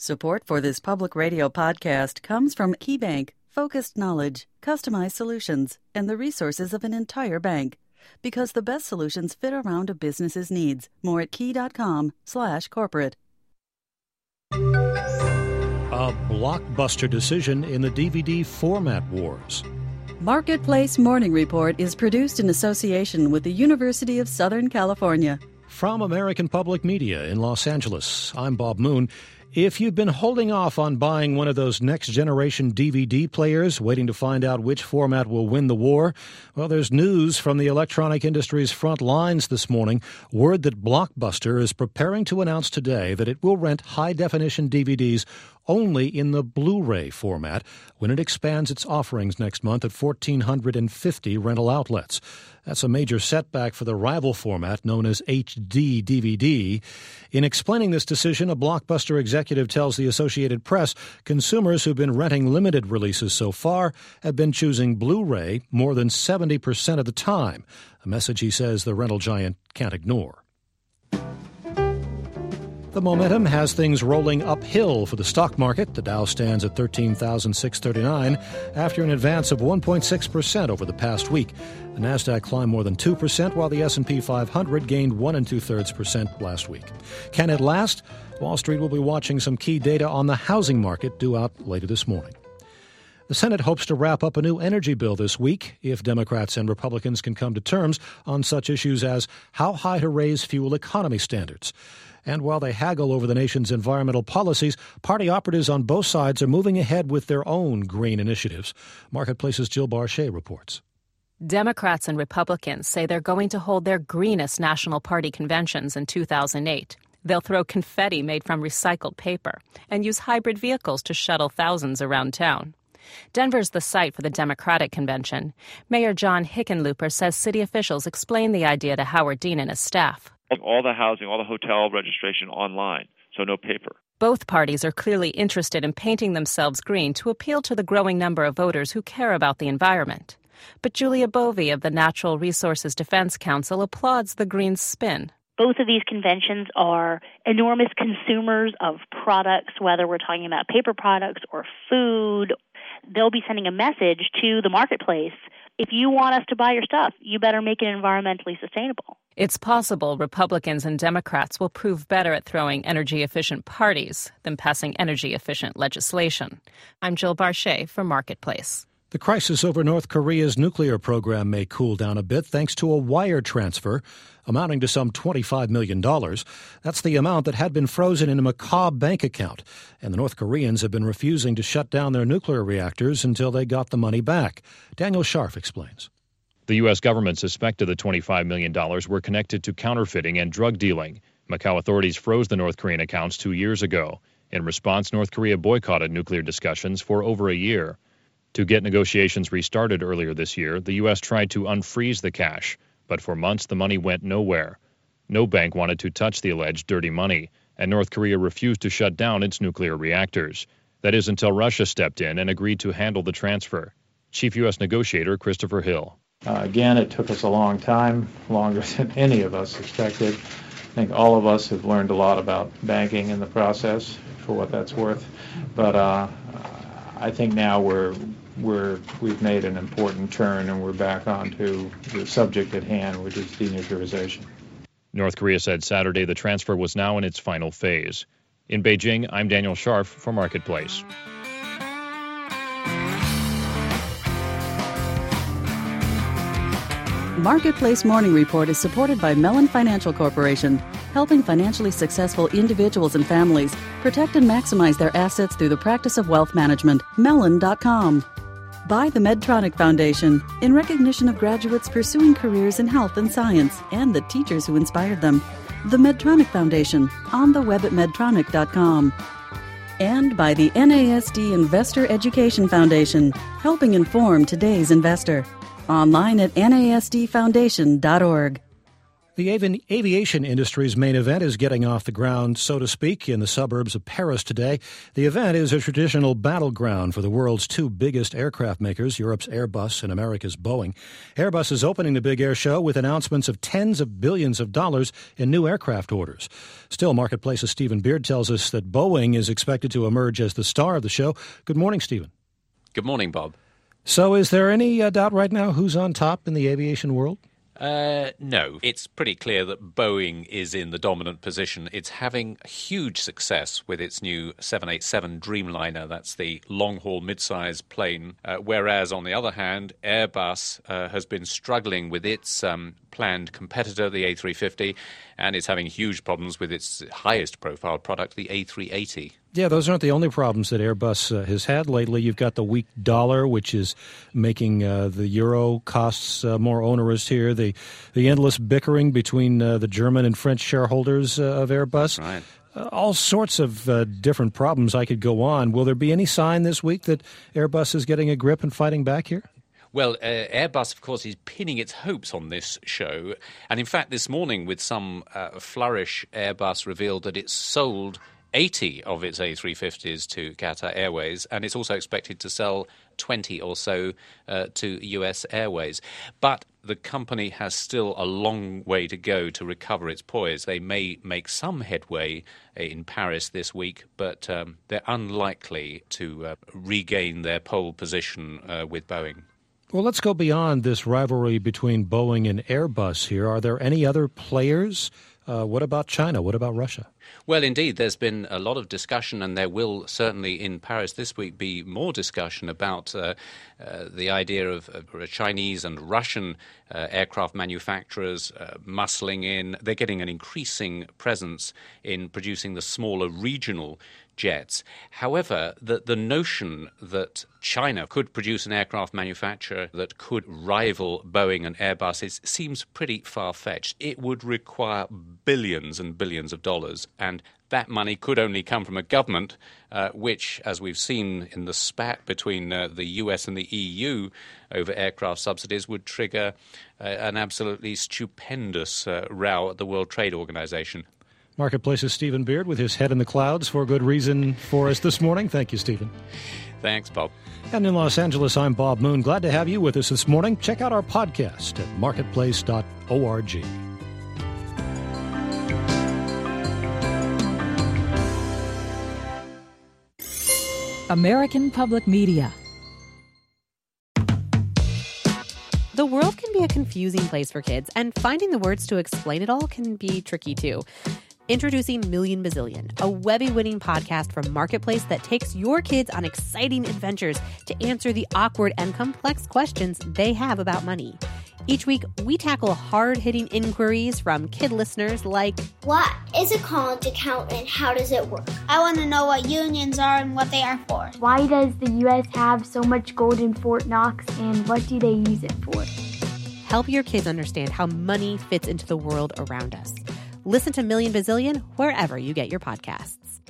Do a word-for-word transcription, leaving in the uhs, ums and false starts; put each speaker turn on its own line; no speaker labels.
Support for this public radio podcast comes from KeyBank, focused knowledge, customized solutions, and the resources of an entire bank. Because the best solutions fit around a business's needs. More at key.com slash corporate.
A blockbuster decision in the D V D format wars.
Marketplace Morning Report is produced in association with the University of Southern California.
From American Public Media in Los Angeles, I'm Bob Moon. If you've been holding off on buying one of those next-generation D V D players, waiting to find out which format will win the war, well, there's news from the electronic industry's front lines this morning. Word that Blockbuster is preparing to announce today that it will rent high-definition D V Ds only in the Blu-ray format when it expands its offerings next month at one thousand four hundred fifty rental outlets. That's a major setback for the rival format known as H D D V D. In explaining this decision, a Blockbuster executive tells the Associated Press consumers who've been renting limited releases so far have been choosing Blu-ray more than seventy percent of the time, a message he says the rental giant can't ignore. The momentum has things rolling uphill for the stock market. The Dow stands at thirteen thousand six hundred thirty-nine after an advance of one point six percent over the past week. The Nasdaq climbed more than two percent, while the S and P five hundred gained one and two-thirds percent last week. Can it last? Wall Street will be watching some key data on the housing market due out later this morning. The Senate hopes to wrap up a new energy bill this week if Democrats and Republicans can come to terms on such issues as how high to raise fuel economy standards. And while they haggle over the nation's environmental policies, party operatives on both sides are moving ahead with their own green initiatives. Marketplace's Jill Barchet reports.
Democrats and Republicans say they're going to hold their greenest national party conventions in two thousand eight. They'll throw confetti made from recycled paper and use hybrid vehicles to shuttle thousands around town. Denver's the site for the Democratic convention. Mayor John Hickenlooper says city officials explained the idea to Howard Dean and his staff.
All the housing, all the hotel registration online, so no paper.
Both parties are clearly interested in painting themselves green to appeal to the growing number of voters who care about the environment. But Julia Bovey of the Natural Resources Defense Council applauds the green spin.
Both of these conventions are enormous consumers of products, whether we're talking about paper products or food. They'll be sending a message to the marketplace. If you want us to buy your stuff, you better make it environmentally sustainable.
It's possible Republicans and Democrats will prove better at throwing energy-efficient parties than passing energy-efficient legislation. I'm Jill Barchet for Marketplace.
The crisis over North Korea's nuclear program may cool down a bit thanks to a wire transfer amounting to some twenty-five million dollars. That's the amount that had been frozen in a macabre bank account, and the North Koreans have been refusing to shut down their nuclear reactors until they got the money back. Daniel Scharf explains.
The U S government suspected the twenty-five million dollars were connected to counterfeiting and drug dealing. Macau authorities froze the North Korean accounts two years ago. In response, North Korea boycotted nuclear discussions for over a year. To get negotiations restarted earlier this year, the U S tried to unfreeze the cash, but for months the money went nowhere. No bank wanted to touch the alleged dirty money, and North Korea refused to shut down its nuclear reactors. That is until Russia stepped in and agreed to handle the transfer. Chief U S negotiator Christopher Hill.
Uh, again, it took us a long time, longer than any of us expected. I think all of us have learned a lot about banking in the process, for what that's worth. But uh, I think now we're we're we've made an important turn, and we're back onto the subject at hand, which is denuclearization.
North Korea said Saturday the transfer was now in its final phase. In Beijing, I'm Daniel Scharf for Marketplace.
Marketplace Morning Report is supported by Mellon Financial Corporation, helping financially successful individuals and families protect and maximize their assets through the practice of wealth management. Mellon dot com. By the Medtronic Foundation, in recognition of graduates pursuing careers in health and science and the teachers who inspired them. The Medtronic Foundation, on the web at medtronic dot com. And by the N A S D Investor Education Foundation, helping inform today's investor. Online at N A S D foundation dot org.
The avi- aviation industry's main event is getting off the ground, so to speak, in the suburbs of Paris today. The event is a traditional battleground for the world's two biggest aircraft makers, Europe's Airbus and America's Boeing. Airbus is opening the big air show with announcements of tens of billions of dollars in new aircraft orders. Still, Marketplace's Stephen Beard tells us that Boeing is expected to emerge as the star of the show. Good morning, Stephen.
Good morning, Bob.
So is there any uh, doubt right now who's on top in the aviation world?
Uh, no, it's pretty clear that Boeing is in the dominant position. It's having huge success with its new seven eighty-seven Dreamliner. That's the long-haul mid-size plane. Uh, whereas, on the other hand, Airbus uh, has been struggling with its um, planned competitor, the A three fifty, and it's having huge problems with its highest-profile product, the A three eighty.
Yeah, those aren't the only problems that Airbus uh, has had lately. You've got the weak dollar, which is making uh, the euro costs uh, more onerous here. The the endless bickering between uh, the German and French shareholders uh, of Airbus.
That's right.
Uh, all sorts of uh, different problems. I could go on. Will there be any sign this week that Airbus is getting a grip and fighting back here?
Well, uh, Airbus, of course, is pinning its hopes on this show. And in fact, this morning, with some uh, flourish, Airbus revealed that it's sold eighty of its A three fifties to Qatar Airways, and it's also expected to sell twenty or so uh, to U S Airways. But the company has still a long way to go to recover its poise. They may make some headway in Paris this week, but um, they're unlikely to uh, regain their pole position uh, with Boeing.
Well, let's go beyond this rivalry between Boeing and Airbus here. Are there any other players? Uh, what about China? What about Russia?
Well, indeed, there's been a lot of discussion, and there will certainly in Paris this week be more discussion about uh, uh, the idea of uh, Chinese and Russian uh, aircraft manufacturers uh, muscling in. They're getting an increasing presence in producing the smaller regional jets. However, the, the notion that China could produce an aircraft manufacturer that could rival Boeing and Airbus is, seems pretty far-fetched. It would require billions and billions of dollars, and that money could only come from a government uh, which, as we've seen in the spat between uh, the U S and the E U over aircraft subsidies, would trigger uh, an absolutely stupendous uh, row at the World Trade Organization.
Marketplace's Stephen Beard with his head in the clouds for good reason for us this morning. Thank you, Stephen.
Thanks, Bob.
And in Los Angeles, I'm Bob Moon. Glad to have you with us this morning. Check out our podcast at marketplace dot org.
American Public Media.
The world can be a confusing place for kids, and finding the words to explain it all can be tricky too. Introducing Million Bazillion, a Webby-winning podcast from Marketplace that takes your kids on exciting adventures to answer the awkward and complex questions they have about money. Each week, we tackle hard-hitting inquiries from kid listeners like,
what is a college account and how does it work? I want to know what unions are and what they are for.
Why does the U S have so much gold in Fort Knox and what do they use it for?
Help your kids understand how money fits into the world around us. Listen to Million Bazillion wherever you get your podcasts.